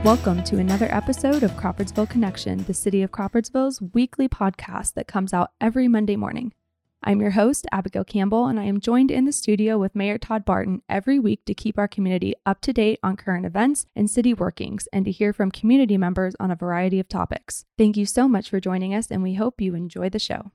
Welcome to another episode of Crawfordsville Connection, the City of Crawfordsville's weekly podcast that comes out every Monday morning. I'm your host, Abigail Campbell, and I am joined in the studio with Mayor Todd Barton every week to keep our community up to date on current events and city workings and to hear from community members on a variety of topics. Thank you so much for joining us, and we hope you enjoy the show.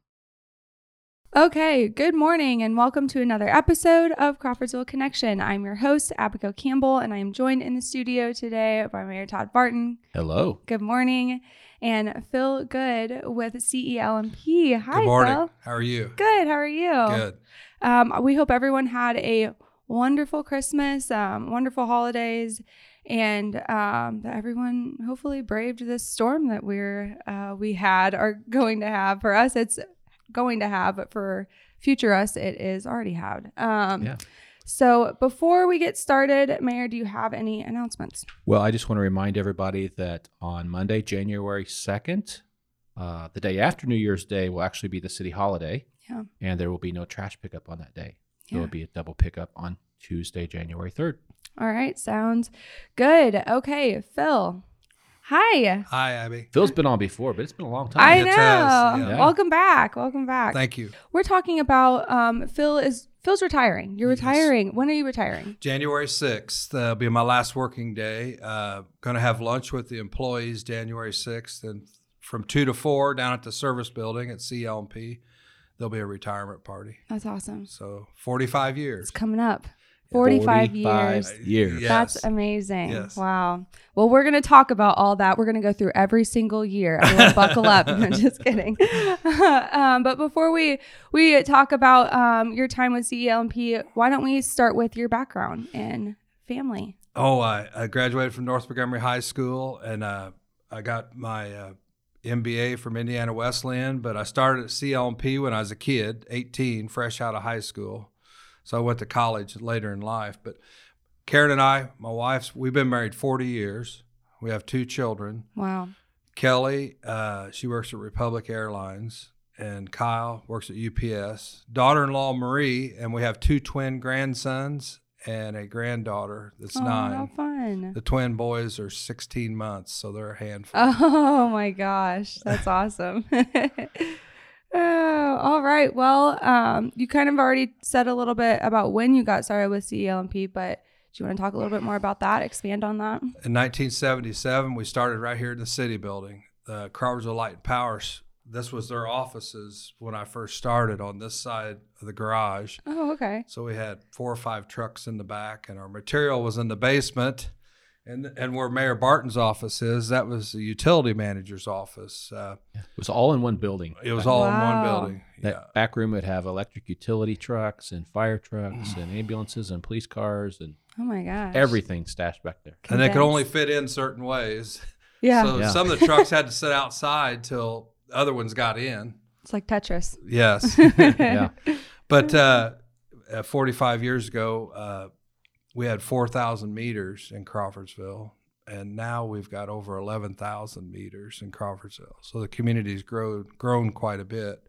Okay, good morning and welcome to another episode of Crawfordsville Connection. I'm your host, Abigail Campbell, and I am joined in the studio today by Mayor Todd Barton. Hello. Good morning. And Phil Good with CELMP. Hi, Good morning. Phil. How are you? Good. How are you? Good. We hope everyone had a wonderful Christmas, wonderful holidays, and that everyone hopefully braved this storm that we are going to have. For us, it's going to have, but for future us, it is already had. So before we get started, Mayor, do you have any announcements? Well, I just want to remind everybody that on Monday, January 2nd, the day after New Year's Day will actually be the city holiday. Yeah. And there will be no trash pickup on that day. Yeah. There will be a double pickup on Tuesday, January 3rd. All right. Sounds good. Okay, Phil. Hi. Hi, Abby. Phil's been on before, but it's been a long time. I It know. has, yeah. Welcome back. Welcome back. Thank you. We're talking about Phil's retiring. You're Yes. retiring. When are you retiring? January 6th will be my last working day. Going to have lunch with the employees January 6th. And from 2 to 4 down at the service building at CLMP, there'll be a retirement party. That's awesome. So 45 It's years. coming up. 45 years. years. Yes. That's amazing. Yes. Wow. Well, we're going to talk about all that. We're going to go through every single year. Everyone buckle up. I'm just kidding. But before we talk about your time with CELMP, why don't we start with your background and family? Oh, I graduated from North Montgomery High School, and I got my MBA from Indiana Wesleyan, but I started at CLMP when I was a kid, 18, fresh out of high school. So I went to college later in life. But Karen and I, my wife, we've been married 40 years. We have 2 children. Wow. Kelly, she works at Republic Airlines, and Kyle works at UPS. Daughter-in-law Marie, and we have 2 twin grandsons and a granddaughter that's 9. How fun. The twin boys are 16 months, so they're a handful. Oh my gosh. That's awesome. Oh, all right. Well, you kind of already said a little bit about when you got started with CELMP, but do you want to talk a little bit more about that? Expand on that? In 1977, we started right here in the city building, the Crawfordsville Light and Power. This was their offices when I first started on this side of the garage. Oh, okay. So we had 4 or 5 trucks in the back, and our material was in the basement. And where Mayor Barton's office is, that was the utility manager's office. It was all in one building. It was all in one Wow. building. That Yeah. back room would have electric utility trucks and fire trucks and ambulances and police cars and Oh my gosh. everything stashed back there. And they could Condensed. only fit in certain ways. Yeah. So Yeah. some of the trucks had to sit outside till other ones got in. It's like Tetris. Yes. Yeah. But 45 years ago, we had 4,000 meters in Crawfordsville, and now we've got over 11,000 meters in Crawfordsville. So the community's grown quite a bit.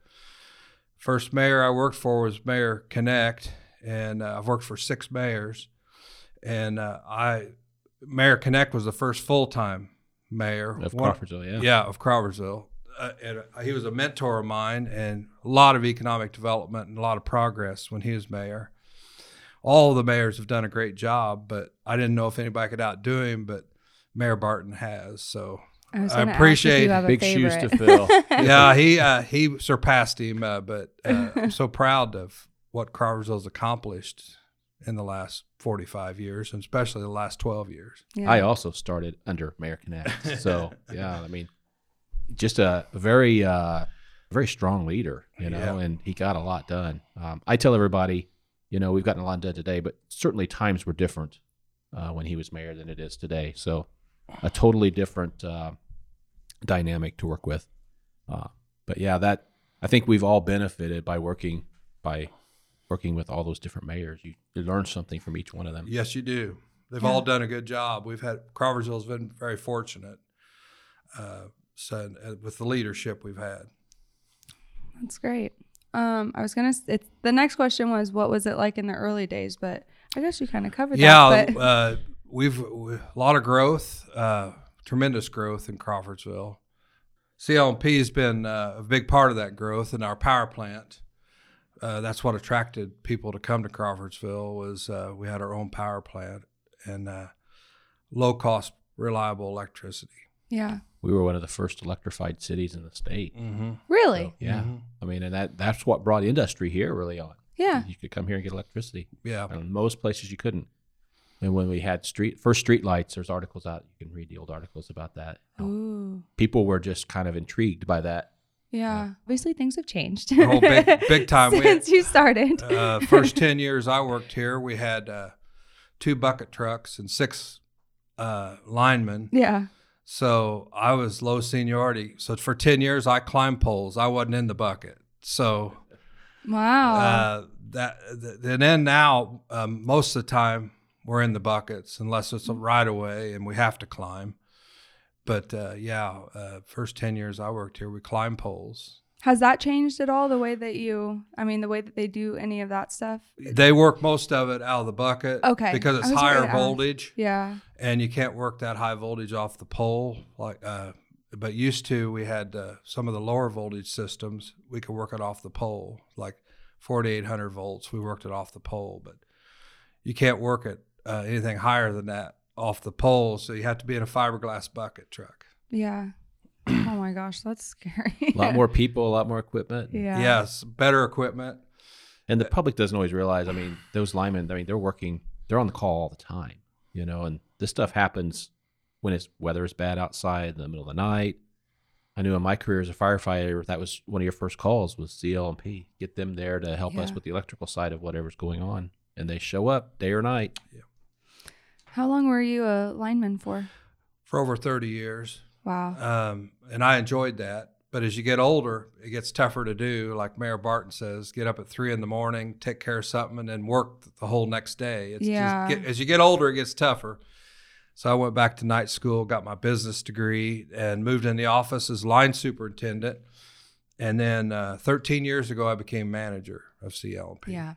First mayor I worked for was Mayor Connect, and I've worked for 6 mayors. And Mayor Connect was the first full-time mayor. Of Crawfordsville, yeah. Yeah, of Crawfordsville. And he was a mentor of mine, and a lot of economic development and a lot of progress when he was mayor. All of the mayors have done a great job, but I didn't know if anybody could outdo him, but Mayor Barton has. So was I gonna ask if appreciate you have a Big shoes to favorite. fill. yeah, he surpassed him, but I'm so proud of what Crawfordsville's accomplished in the last 45 years, and especially the last 12 years. Yeah. I also started under Mayor Connect. So, yeah, I mean, just a very strong leader, you know, Yeah. and he got a lot done. I tell everybody, you know, we've gotten a lot done today, but certainly times were different when he was mayor than it is today. So a totally different dynamic to work with. But yeah, I think we've all benefited by working with all those different mayors. You learn something from each one of them. Yes, you do. They've Yeah. all done a good job. Crawfordsville's been very fortunate with the leadership we've had. That's great. I was gonna. The next question was, what was it like in the early days? But I guess you kind of covered that. But We've a lot of growth. tremendous growth in Crawfordsville. CLMP has been a big part of that growth in our power plant. That's what attracted people to come to Crawfordsville was we had our own power plant and low-cost, reliable electricity. Yeah. We were one of the first electrified cities in the state. Mm-hmm. Really? So, yeah. I mean, and that's what brought industry here early on. Yeah. You could come here and get electricity. Yeah. And most places you couldn't. And when we had first street lights, there's articles out. You can read the old articles about that. Ooh. People were just kind of intrigued by that. Yeah. Obviously, things have changed. Oh, big time. Since you started. First 10 years I worked here, we had 2 bucket trucks and 6 linemen. Yeah. So I was low seniority. So for 10 years, I climbed poles. I wasn't in the bucket. So Wow. and then now, most of the time, we're in the buckets unless it's a right away and we have to climb. But first 10 years I worked here, we climbed poles. Has that changed at all, the way that they do any of that stuff? They work most of it out of the bucket. Okay. Because I it's was higher ready to ask. voltage. Yeah. And you can't work that high voltage off the pole. But used to, we had some of the lower voltage systems, we could work it off the pole, like 4,800 volts. We worked it off the pole, but you can't work it anything higher than that off the pole. So you have to be in a fiberglass bucket truck. Yeah. Oh my gosh, that's scary. A lot more people, a lot more equipment. Yeah. Yes, better equipment. And the public doesn't always realize, I mean, those linemen, I mean, they're on the call all the time, you know, and this stuff happens when weather is bad outside in the middle of the night. I knew in my career as a firefighter, that was one of your first calls was CLMP. Get them there to help us with the electrical side of whatever's going on. And they show up day or night. Yeah. How long were you a lineman for? For over 30 years. Wow. And I enjoyed that. But as you get older, it gets tougher to do. Like Mayor Barton says, get up at 3 a.m, take care of something, and then work the whole next day. As you get older, it gets tougher. So I went back to night school, got my business degree, and moved in the office as line superintendent. And then 13 years ago, I became manager of CLMP. Yeah.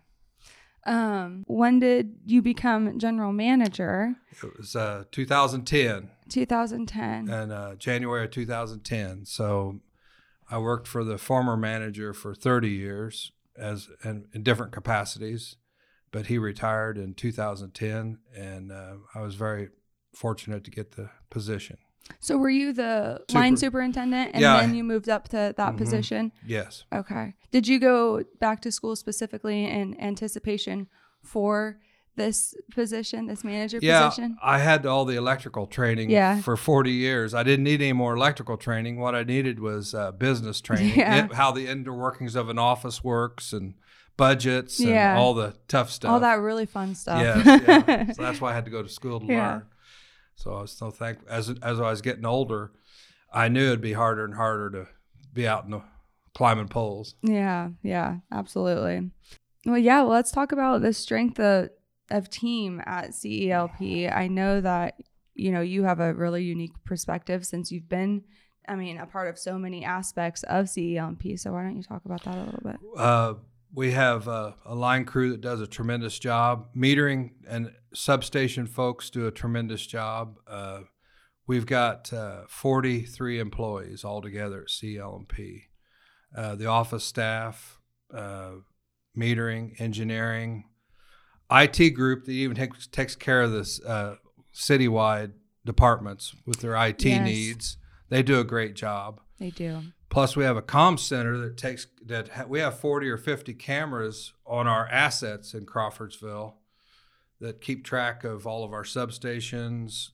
When did you become general manager? It was 2010. 2010. And January of 2010. So I worked for the former manager for 30 years in different capacities, but he retired in 2010, and I was very fortunate to get the position. So were you the line superintendent, and then you moved up to that position? Yes. Okay. Did you go back to school specifically in anticipation for this position, this manager position? Yeah, I had all the electrical training for 40 years. I didn't need any more electrical training. What I needed was business training, how the inner workings of an office works and budgets and all the tough stuff. All that really fun stuff. Yes. So that's why I had to go to school to learn. So I was so thankful. As I was getting older, I knew it'd be harder and harder to be out in the climbing poles. Yeah, absolutely. Well, let's talk about the strength of team at CELP. I know that, you have a really unique perspective since you've been, a part of so many aspects of CELP. So why don't you talk about that a little bit? We have a line crew that does a tremendous job. Metering and substation folks do a tremendous job. We've got 43 employees altogether at CLMP. The office staff, metering, engineering, IT group that even takes care of this citywide departments with their IT needs. They do a great job. They do. Plus, we have a comm center we have 40 or 50 cameras on our assets in Crawfordsville that keep track of all of our substations,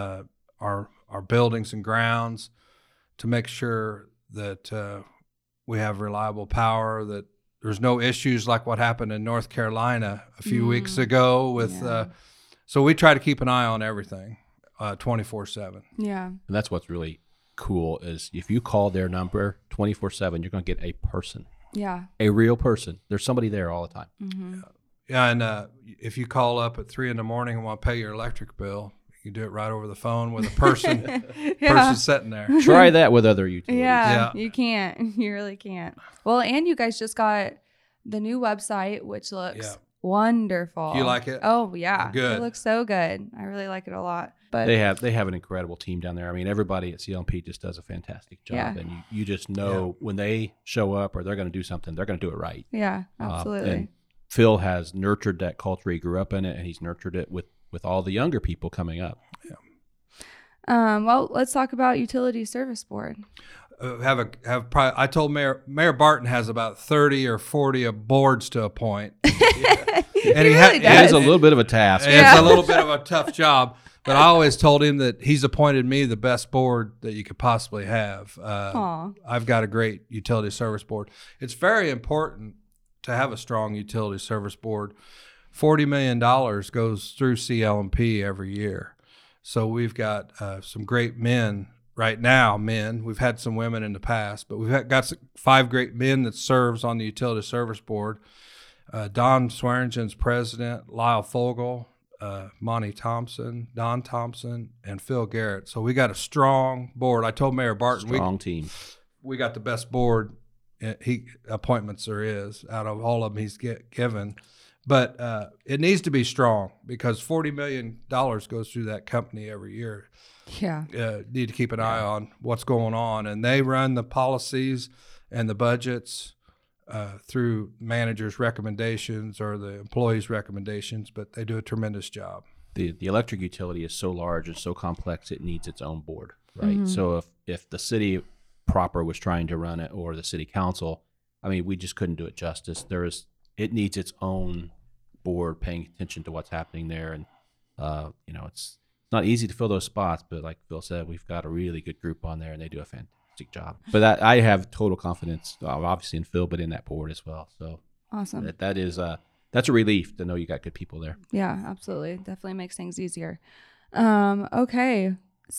our buildings and grounds, to make sure that we have reliable power, that there's no issues like what happened in North Carolina a few weeks ago with. So we try to keep an eye on everything 24/7. Yeah. And that's what's really cool is if you call their number 24/7, you're going to get a person. Yeah. A real person. There's somebody there all the time. Mm-hmm. Yeah, and if you call up at 3 a.m. and want to pay your electric bill, you do it right over the phone with a person, person sitting there. Try that with other utilities. Yeah, you can't. You really can't. Well, and you guys just got the new website, which looks wonderful. Do you like it? Oh, yeah. Good. It looks so good. I really like it a lot. But they have an incredible team down there. I mean, everybody at CLMP just does a fantastic job, Yeah. and you just know when they show up or they're going to do something, they're going to do it right. yeah, absolutely. And Phil has nurtured that culture. He grew up in it, and he's nurtured it with all the younger people coming up. Well, let's talk about Utility Service Board. I told Mayor Barton has about 30 or 40 boards to appoint. And He really It does. is a little bit of a task. It's a little bit of a tough job, but I always told him that he's appointed me the best board that you could possibly have. Aw. I've got a great utility service board. It's very important to have a strong utility service board. $40 million goes through CLMP every year. So we've got some great men right now, men. We've had some women in the past, but we've got 5 great men that serves on the utility service board. Don Swearingen's president, Lyle Fogel, Monty Thompson, Don Thompson, and Phil Garrett. So we got a strong board. I told Mayor Barton Strong team. we got the best board appointments there is out of all of them he's given. But it needs to be strong because $40 million goes through that company every year. Yeah. Need to keep an eye on what's going on. And they run the policies and the budgets through managers' recommendations or the employees' recommendations, but they do a tremendous job. The electric utility is so large and so complex, it needs its own board, right? So if the city proper was trying to run it or the city council, I mean, we just couldn't do it justice. It needs its own board paying attention to what's happening there. And, it's not easy to fill those spots, but like Phil said, we've got a really good group on there and they do a fantastic job. But I have total confidence, obviously in Phil, but in that board as well. So Awesome. that's a relief to know you got good people there. Yeah, absolutely. Definitely makes things easier. Okay.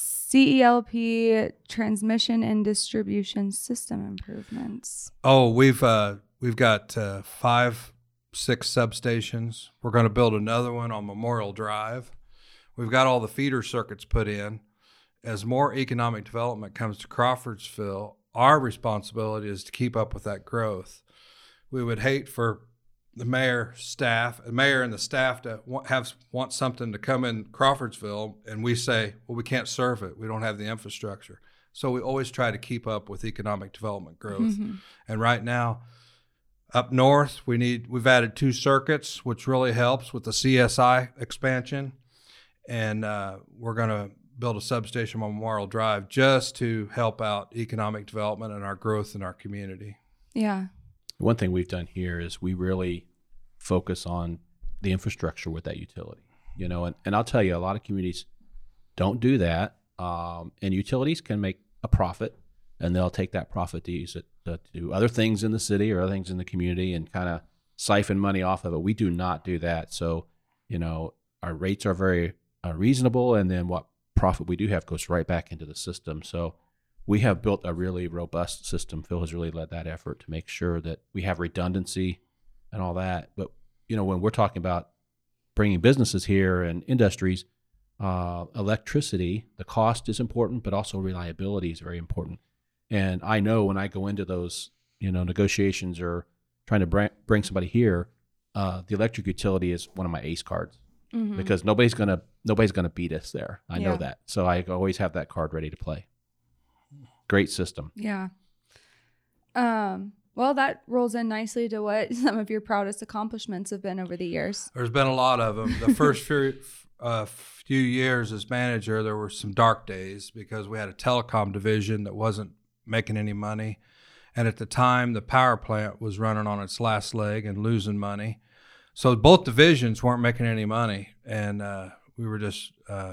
CELP transmission and distribution system improvements. Oh, we've got 5, 6 substations. We're going to build another one on Memorial Drive. We've got all the feeder circuits put in. As more economic development comes to Crawfordsville, our responsibility is to keep up with that growth. We would hate for the mayor and the staff to want something to come in Crawfordsville, and we say, well, we can't serve it. We don't have the infrastructure. So we always try to keep up with economic development growth. And right now, up north, we've added 2 circuits, which really helps with the CSI expansion. And we're going to build a substation on Memorial Drive just to help out economic development and our growth in our community. Yeah. One thing we've done here is we really focus on the infrastructure with that utility, and I'll tell you, a lot of communities don't do that. And utilities can make a profit and they'll take that profit to use it to do other things in the city or other things in the community and kind of siphon money off of it. We do not do that. So, our rates are very reasonable. And then what profit we do have goes right back into the system. So we have built a really robust system. Phil has really led that effort to make sure that we have redundancy and all that. But, when we're talking about bringing businesses here and industries, electricity, the cost is important, but also reliability is very important. And I know when I go into those, negotiations or trying to bring somebody here, the electric utility is one of my ace cards because nobody's gonna beat us there. I know that. So I always have that card ready to play. Great system. Yeah. Well, that rolls in nicely to what some of your proudest accomplishments have been over the years. There's been a lot of them. The first few years as manager, there were some dark days because we had a telecom division that wasn't making any money. And at the time, the power plant was running on its last leg and losing money. So both divisions weren't making any money. And we were just,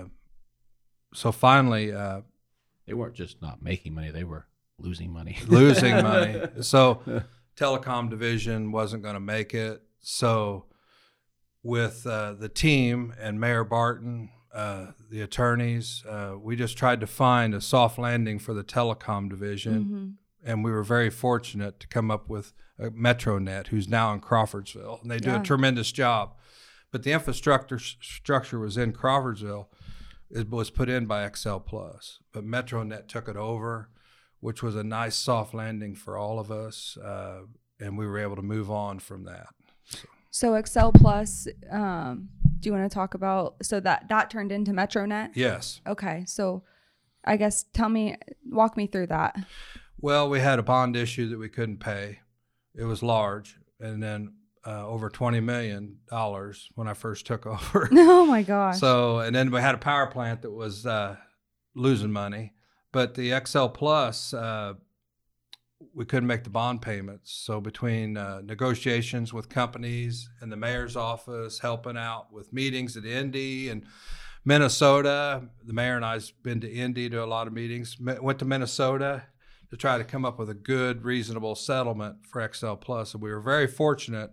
so finally. They weren't just not making money, they were losing money. Losing money. So telecom division wasn't going to make it. So with the team and Mayor Barton, the attorneys, we just tried to find a soft landing for the telecom division. And we were very fortunate to come up with MetroNet, who's now in Crawfordsville. And they do a tremendous job. But the infrastructure was in Crawfordsville. It was put in by Excel Plus. But MetroNet took it over, which was a nice soft landing for all of us. And we were able to move on from that. So Excel Plus Do you want to talk about, so that turned into MetroNet? Yes. Okay. So I guess walk me through that. Well, we had a bond issue that we couldn't pay. It was large. And then over $20 million when I first took over. Oh my gosh. So, and then we had a power plant that was losing money. But the XL Plus, we couldn't make the bond payments. So between negotiations with companies and the mayor's office, helping out with meetings at Indy and Minnesota, the mayor and I's been to Indy to a lot of meetings, went to Minnesota to try to come up with a good, reasonable settlement for XL Plus. And we were very fortunate.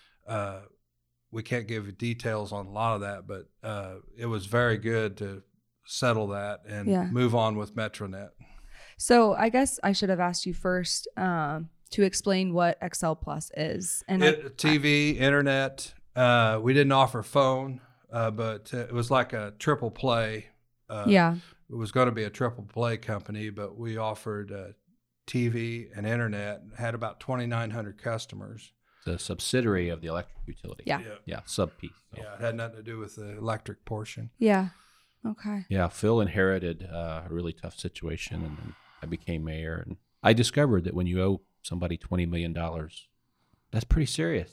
We can't give details on a lot of that, but it was very good to settle that and move on with MetroNet. So I guess I should have asked you first to explain what XL Plus is. And TV, internet. We didn't offer phone, but it was like a triple play. It was going to be a triple play company, but we offered TV and internet. Had about 2,900 customers. It's a subsidiary of the electric utility. Yeah, sub piece. So. Yeah, it had nothing to do with the electric portion. Yeah. Okay. Yeah, Phil inherited a really tough situation, and then I became mayor, and I discovered that when you owe somebody $20 million, that's pretty serious.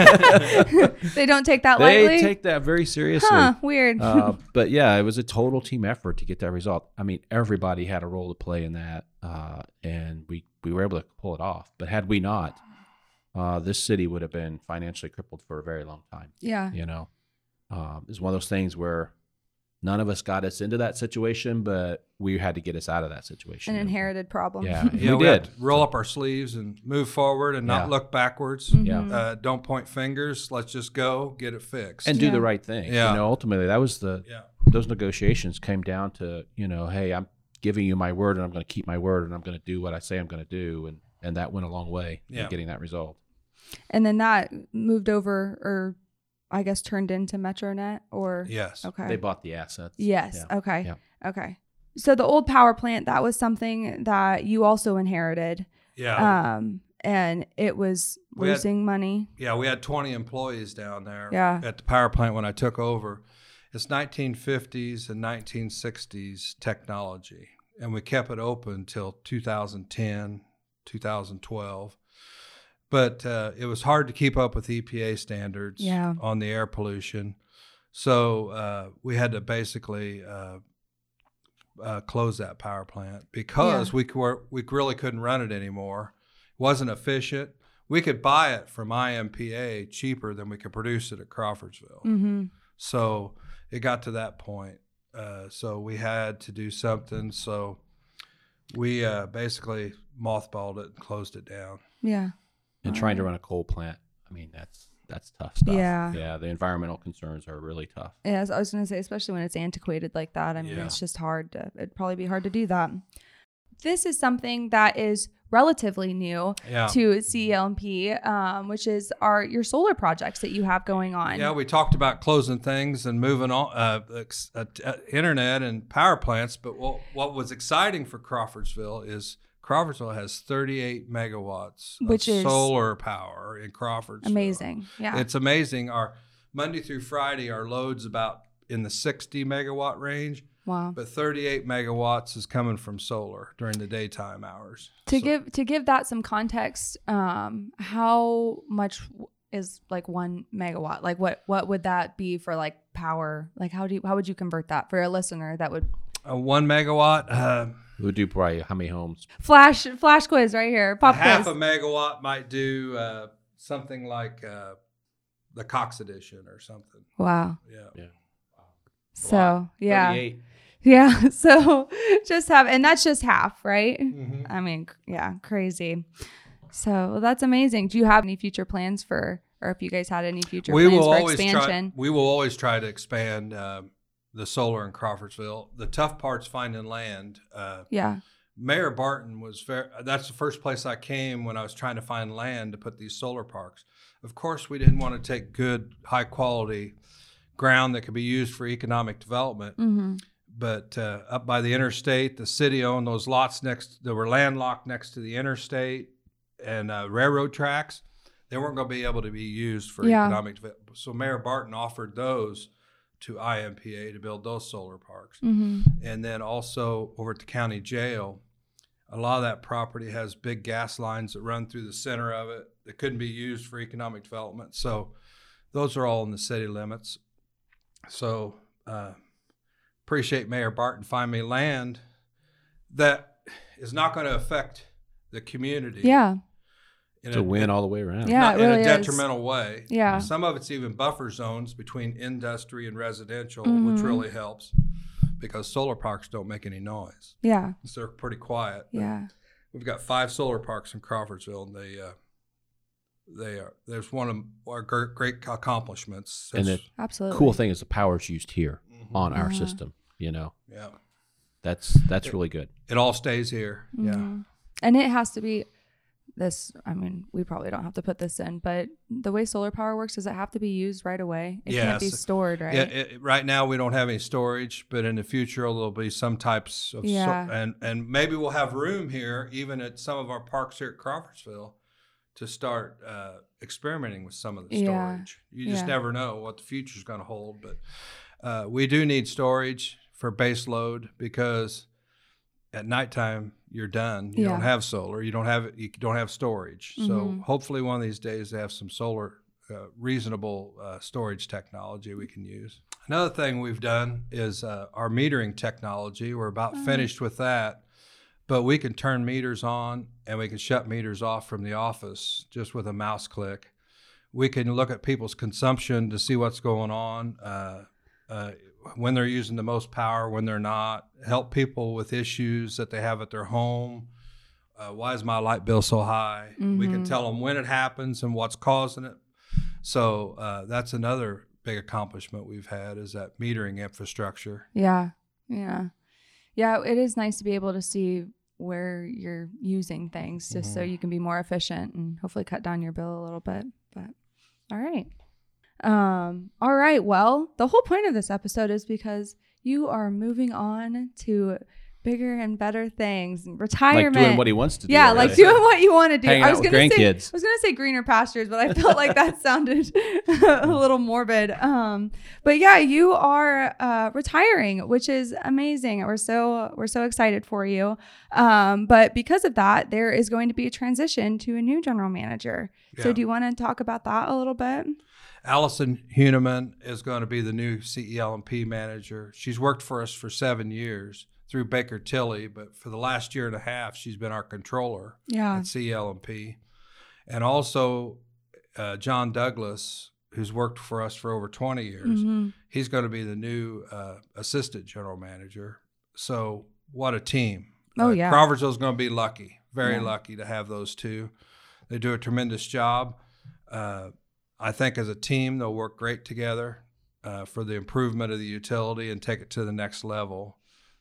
They don't take that lightly? They take that very seriously. Huh, weird. But yeah, it was a total team effort to get that result. I mean, everybody had a role to play in that, and we were able to pull it off. But had we not, this city would have been financially crippled for a very long time. Yeah. You know, it's one of those things where none of us got us into that situation, but we had to get us out of that situation. An inherited problem. Yeah, we did. had to roll up our sleeves and move forward and not look backwards. Mm-hmm. Don't point fingers. Let's just go get it fixed. And do the right thing. Yeah. You know, ultimately, that was those negotiations came down to, you know, hey, I'm giving you my word and I'm going to keep my word and I'm going to do what I say I'm going to do. And that went a long way in getting that result. And then that moved over, or I guess turned into MetroNet, or? Yes. Okay. They bought the assets. Yes. Yeah. Okay. Yeah. Okay. So the old power plant, that was something that you also inherited. Yeah. And it was losing money. Yeah, we had 20 employees down there at the power plant when I took over. It's 1950s and 1960s technology, and we kept it open until 2010, 2012. But it was hard to keep up with EPA standards on the air pollution. So we had to basically close that power plant because we really couldn't run it anymore. It wasn't efficient. We could buy it from IMPA cheaper than we could produce it at Crawfordsville. Mm-hmm. So it got to that point. So we had to do something. So we basically mothballed it and closed it down. Yeah. And trying to run a coal plant, I mean, that's tough stuff. Yeah. Yeah, the environmental concerns are really tough. Yeah, I was going to say, especially when it's antiquated like that. I mean, it's just it'd probably be hard to do that. This is something that is relatively new to CELMP, which is your solar projects that you have going on. Yeah, we talked about closing things and moving on, internet and power plants. But what was exciting for Crawfordsville is Crawfordsville has 38 megawatts of solar power in Crawfordsville. Amazing. Yeah. It's amazing. Our Monday through Friday, our load's about in the 60 megawatt range. Wow. But 38 megawatts is coming from solar during the daytime hours. To give that some context, how much is like 1 megawatt? Like what would that be for like power? Like how would you convert that for a listener that would 1 megawatt? We would do probably how many homes? Flash quiz right here. Pop quiz. Half a megawatt might do something like the Cox Edition or something. Wow. Yeah. So 38. Yeah. So and that's just half, right? Mm-hmm. I mean, yeah, crazy. So that's amazing. Do you have any future plans or if you guys had any future plans for expansion? We will always try to expand the solar in Crawfordsville. The tough part's finding land. Mayor Barton that's the first place I came when I was trying to find land to put these solar parks. Of course, we didn't want to take good, high quality ground that could be used for economic development. Mm-hmm. But up by the interstate, the city owned those lots that were landlocked next to the interstate and railroad tracks. they weren't going to be able to be used for Yeah. economic development. So Mayor Barton offered those to IMPA to build those solar parks. Mm-hmm. And then also over at the county jail, a lot of that property has big gas lines that run through the center of it that couldn't be used for economic development. So those are all in the city limits. So appreciate Mayor Barton finding me land that is not going to affect the community. Yeah. It's a win all the way around. Yeah, Not it really in a is. detrimental way. Yeah. Some of it's even buffer zones between industry and residential, Mhm. which really helps because solar parks don't make any noise. Yeah. So they're pretty quiet. Yeah. We've got 5 solar parks in Crawfordsville, and there's one of our great accomplishments. And the Absolutely. cool thing is the power's used here Mhm. on our Uh-huh. system. You know, Yeah. that's really good. It all stays here. Yeah. Mhm. And it has to be this. I mean, we probably don't have to put this in, but the way solar power works, does it have to be used right away? It can't be Yes. stored, right? Yeah, right now we don't have any storage, but in the future there'll be some types of Yeah. and maybe we'll have room here, even at some of our parks here at Crawfordsville, to start experimenting with some of the Yeah. storage. You just Yeah. never know what the future's going to hold, but we do need storage for base load because at nighttime you're done. You Yeah. don't have solar. You don't have storage. So Mhm. hopefully one of these days they have some solar reasonable storage technology we can use. Another thing we've done is our metering technology. We're about finished with that, but we can turn meters on and we can shut meters off from the office just with a mouse click. We can look at people's consumption to see what's going on, when they're using the most power, when they're not, help people with issues that they have at their home. Why is my light bill so high? We can tell them when it happens and what's causing it. So that's another big accomplishment we've had is that metering infrastructure. Yeah. Yeah. Yeah. It is nice to be able to see where you're using things just so you can be more efficient and hopefully cut down your bill a little bit. But all right. All right. Well, the whole point of this episode is because you are moving on to bigger and better things and retirement. Like doing what he wants to do. Yeah, right? like doing what you want to do. Hanging I out was with gonna say grandkids. greener pastures, but I felt like that sounded a little morbid. But yeah, you are retiring, which is amazing. We're so excited for you. But because of that, there is going to be a transition to a new general manager. So Yeah. do you want to talk about that a little bit? Allison Huneman is going to be the new CEL&P manager. She's worked for us for 7 years through Baker Tilly, but for the last year and a half, she's been our controller Yeah. at CEL&P. And also John Douglas, who's worked for us for over 20 years, Mhm. he's going to be the new assistant general manager. So what a team. Oh, yeah. Crawfordsville's going to be lucky, very Yeah. lucky to have those two. They do a tremendous job. I think as a team, they'll work great together for the improvement of the utility and take it to the next level.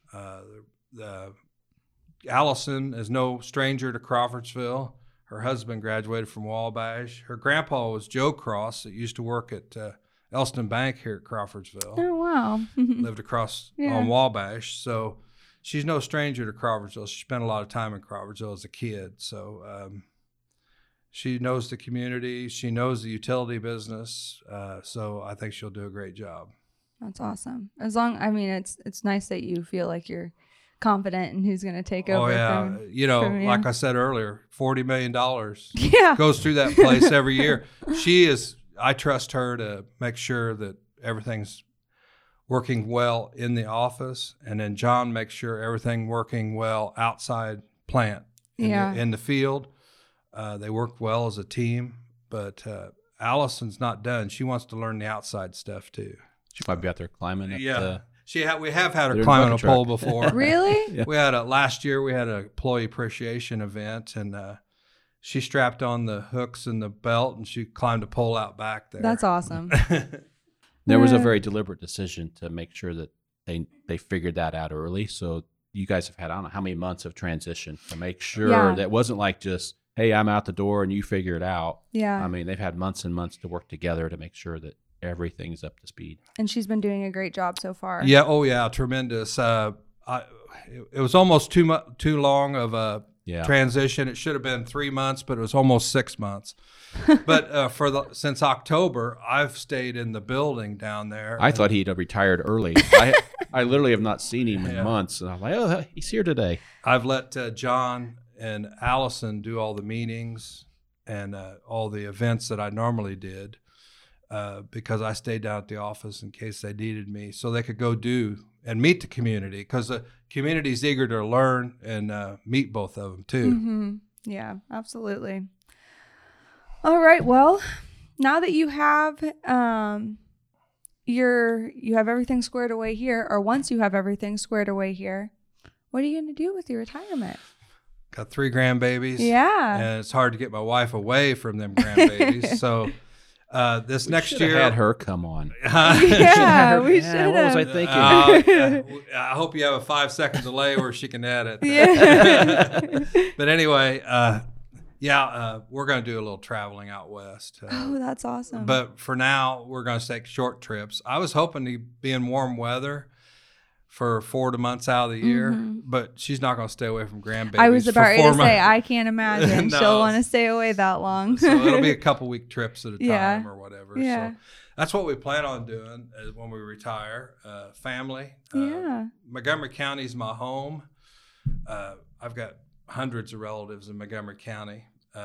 Allison is no stranger to Crawfordsville. Her husband graduated from Wabash. Her grandpa was Joe Cross that used to work at Elston Bank here at Crawfordsville. Oh, wow. Lived across Yeah. on Wabash. So she's no stranger to Crawfordsville. She spent a lot of time in Crawfordsville as a kid. So she knows the community. She knows the utility business. So I think she'll do a great job. That's awesome. It's nice that you feel like you're confident in who's going to take over. Oh, yeah. from you. Like I said earlier, $40 million Yeah. goes through that place every year. I trust her to make sure that everything's working well in the office. And then John makes sure everything working well outside plant in the field. They work well as a team, but Allison's not done. She wants to learn the outside stuff too. She might be out there climbing. We have had her They're in climbing a bucket pole truck. before. Really? Yeah. We had last year we had an employee appreciation event, and she strapped on the hooks and the belt, and she climbed a pole out back there. That's awesome. There was a very deliberate decision to make sure that they figured that out early. So you guys have had, I don't know how many months of transition to make sure Yeah. that it wasn't like just, hey, I'm out the door and you figure it out. Yeah. I mean, they've had months and months to work together to make sure that everything's up to speed. And she's been doing a great job so far. Yeah. Oh, yeah. Tremendous. It was almost too long of a transition. It should have been 3 months, but it was almost 6 months. But since October, I've stayed in the building down there. I thought he'd have retired early. I literally have not seen him in months. And I'm like, oh, he's here today. I've let John and Allison do all the meetings and all the events that I normally did because I stayed down at the office in case they needed me, so they could go do and meet the community, because the community's eager to learn and meet both of them too. Mm-hmm. Yeah, absolutely. All right. Well, now that you have you have everything squared away here, or once you have everything squared away here, what are you going to do with your retirement? Got 3 grandbabies. Yeah. And it's hard to get my wife away from them grandbabies. So this next year, had her come on. Yeah, we should have. What was I thinking? I hope you have a 5-second delay where she can edit. Yeah. But anyway, we're going to do a little traveling out west. Oh, that's awesome. But for now, we're going to take short trips. I was hoping to be in warm weather for 4 months out of the year, but she's not going to stay away from grandbabies. I was about ready to months. say, I can't imagine No. she'll want to stay away that long. So it'll be a couple week trips at a time or whatever. Yeah. So that's what we plan on doing is when we retire. Family. Montgomery County is my home. I've got hundreds of relatives in Montgomery County.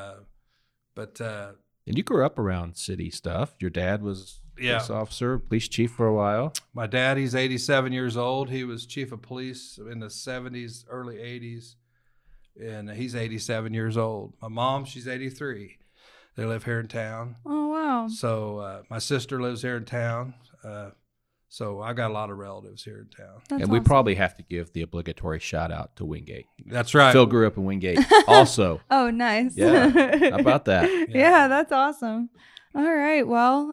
And you grew up around city stuff. Your dad was police officer, police chief for a while. My dad, he's 87 years old. He was chief of police in the 70s, early 80s, and he's 87 years old. My mom, she's 83. They live here in town. Oh, wow. So my sister lives here in town. So I got a lot of relatives here in town. That's we awesome. probably have to give the obligatory shout out to Wingate. That's right. Phil grew up in Wingate also. Oh, nice. Yeah. How about that? Yeah, that's awesome. All right. Well,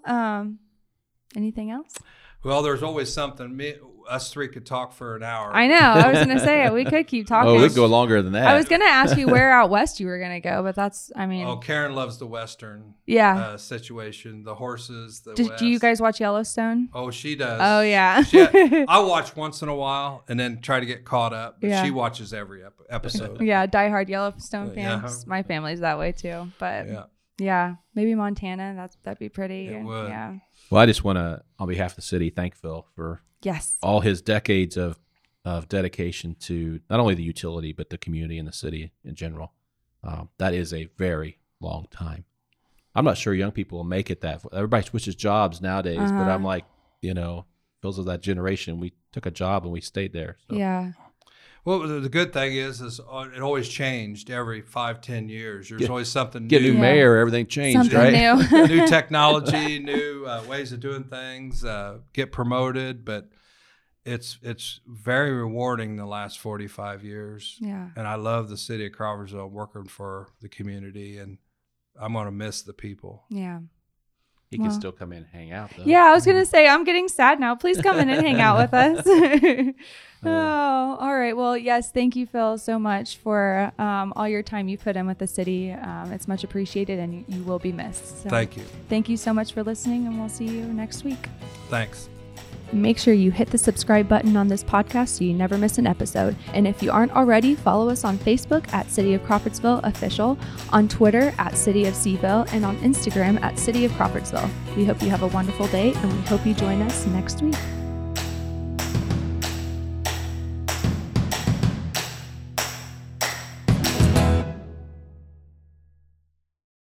anything else? Well, there's always something. Us three could talk for an hour. I know. I was going to say we could keep talking. Oh, we could go longer than that. I was going to ask you where out west you were going to go, but that's, I mean. Oh, Karen loves the Western situation, the horses, the West. Do you guys watch Yellowstone? Oh, she does. Oh, yeah. I watch once in a while and then try to get caught up. But she watches every episode. Yeah, diehard Yellowstone Yeah. fans. My family's that way too. But yeah, maybe Montana. That'd be pretty. It would. Yeah. Well, I just want to, on behalf of the city, thank Phil for all his decades of dedication to not only the utility, but the community and the city in general. That is a very long time. I'm not sure young people will make it that. Everybody switches jobs nowadays, but I'm like, Phil's of that generation. We took a job and we stayed there. So. Yeah. Well, the good thing is it always changed every 5-10 years. There's always something new. Get a new mayor, everything changed, Something right? new. New technology, new ways of doing things, get promoted. But it's very rewarding the last 45 years. Yeah. And I love the city of Crawfordsville, working for the community, and I'm going to miss the people. Yeah. He can still come in and hang out, though. Yeah, I was going to say, I'm getting sad now. Please come in and hang out with us. Oh, all right. Well, yes, thank you, Phil, so much for all your time you put in with the city. It's much appreciated, and you will be missed. So Thank you. Thank you so much for listening, and we'll see you next week. Thanks. Make sure you hit the subscribe button on this podcast so you never miss an episode. And if you aren't already, follow us on Facebook at City of Crawfordsville Official, on Twitter at City of Seaville, and on Instagram at City of Crawfordsville. We hope you have a wonderful day, and we hope you join us next week.